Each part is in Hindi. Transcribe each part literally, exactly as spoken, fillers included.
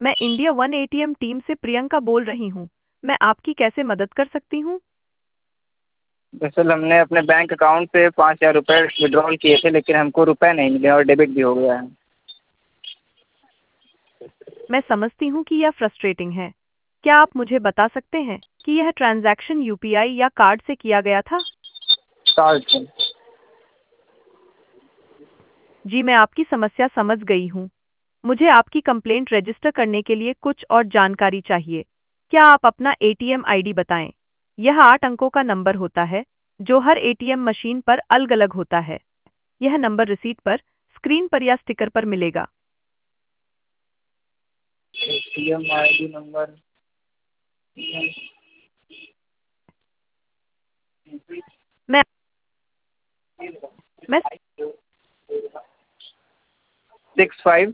मैं इंडिया वन एटीएम टीम से प्रियंका बोल रही हूँ। मैं आपकी कैसे मदद कर सकती हूँ? दरअसल हमने अपने बैंक अकाउंट से पाँच हज़ार रुपये विड्रॉल किए थे, लेकिन हमको रुपए नहीं मिले और डेबिट भी हो गया है। मैं समझती हूँ कि यह फ्रस्ट्रेटिंग है। क्या आप मुझे बता सकते हैं कि यह ट्रांजैक्शन यूपीआई या कार्ड से किया गया था? कार्ड से। जी, मैं आपकी समस्या समझ गई हूँ। मुझे आपकी कंप्लेंट रजिस्टर करने के लिए कुछ और जानकारी चाहिए। क्या आप अपना एटीएम आईडी बताएं? यह आठ अंकों का नंबर होता है जो हर एटीएम मशीन पर अलग-अलग होता है। यह नंबर रिसीट पर, स्क्रीन पर या स्टिकर पर मिलेगा। एटीएम आईडी नंबर मैं मैं six five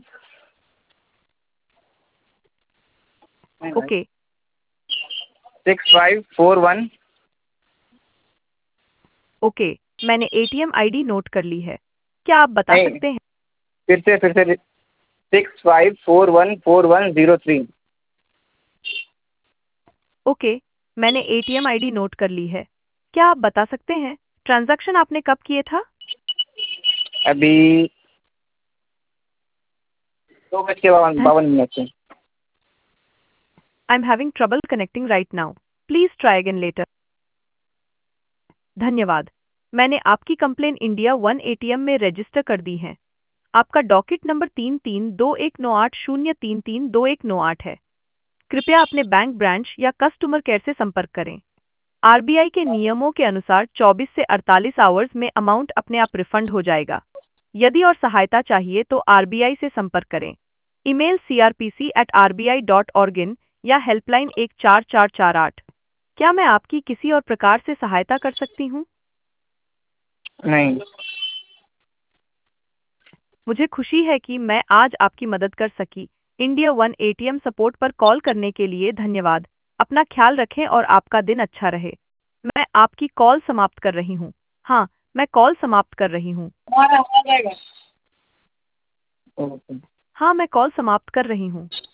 okay six five four one. Okay मैंने एटीएम आईडी नोट कर ली है। क्या आप बता नहीं, सकते हैं? फिर से फिर से six five four one four one zero three. Okay मैंने एटीएम आईडी नोट कर ली है। क्या आप बता सकते हैं ट्रांजैक्शन आपने कब किए था? अभी दो बज के बावन बावन मिनट से। I am having trouble connecting right now. Please try again later. धन्यवाद। मैंने आपकी कंप्लेन इंडिया वन एटीएम में रजिस्टर कर दी है। आपका डॉकेट नंबर तीन तीन दो एक नौ आठ शून्य तीन तीन दो एक नौ आठ है। कृपया अपने बैंक ब्रांच या कस्टमर केयर से संपर्क करें। आरबीआई के नियमों के अनुसार चौबीस से अड़तालीस आवर्स में अमाउंट अपने आप रिफंड हो जाएगा। यदि और सहायता चाहिए तो आरबीआई से संपर्क करें। Email C R P C at R B I dot org in या हेल्पलाइन एक चार चार चार आठ। क्या मैं आपकी किसी और प्रकार से सहायता कर सकती हूँ? नहीं। मुझे खुशी है कि मैं आज आपकी मदद कर सकी। इंडिया वन एटीएम सपोर्ट पर कॉल करने के लिए धन्यवाद। अपना ख्याल रखें और आपका दिन अच्छा रहे। मैं आपकी कॉल समाप्त कर रही हूँ। हाँ, मैं कॉल समाप्त कर रही हूँ। हमारा हो जाएगा। ओके। हाँ, मैं कॉल समाप्त कर रही हूँ।